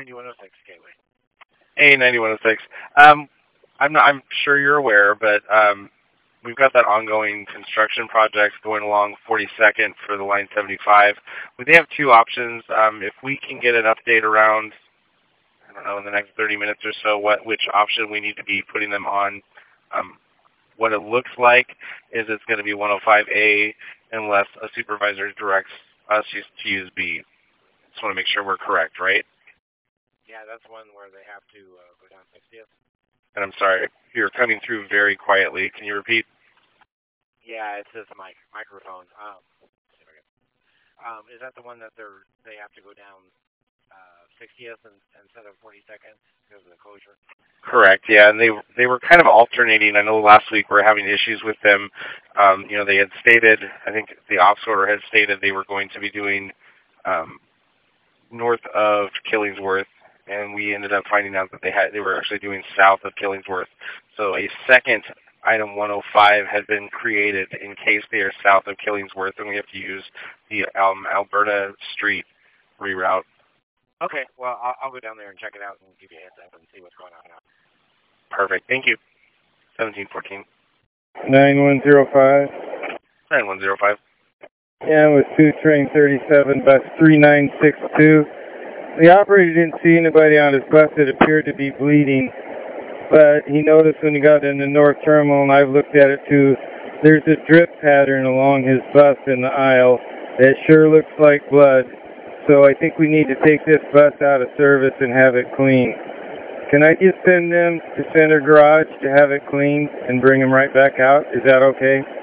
9106 Gateway. A9106. I'm sure you're aware, but we've got that ongoing construction project going along 42nd for the Line 75. We have two options. If we can get an update around, I don't know, in the next 30 minutes or so, which option we need to be putting them on. What it looks like is it's going to be 105A unless a supervisor directs us to use B. Just want to make sure we're correct, right? Yeah, that's one where they have to go down 60th. And I'm sorry, you're coming through very quietly. Can you repeat? Yeah, it's this microphone. Is that the one that they have to go down 60th instead of 42nd because of the closure? Correct. Yeah, and they were kind of alternating. I know last week we were having issues with them. They had stated, I think the ops order had stated they were going to be doing north of Killingsworth, and we ended up finding out that they were actually doing south of Killingsworth. So a second item 105 had been created in case they are south of Killingsworth, and we have to use the Alberta Street reroute. Okay, well, I'll go down there and check it out and give you a heads up and see what's going on now. Perfect. Thank you. 1714. 9105. 9105. Yeah, with 2 train 37, bus 3962. The operator didn't see anybody on his bus that appeared to be bleeding, but he noticed when he got in the north terminal, and I've looked at it too, there's a drip pattern along his bus in the aisle that sure looks like blood. So I think we need to take this bus out of service and have it cleaned. Can I just send them to Center Garage to have it cleaned and bring them right back out? Is that okay?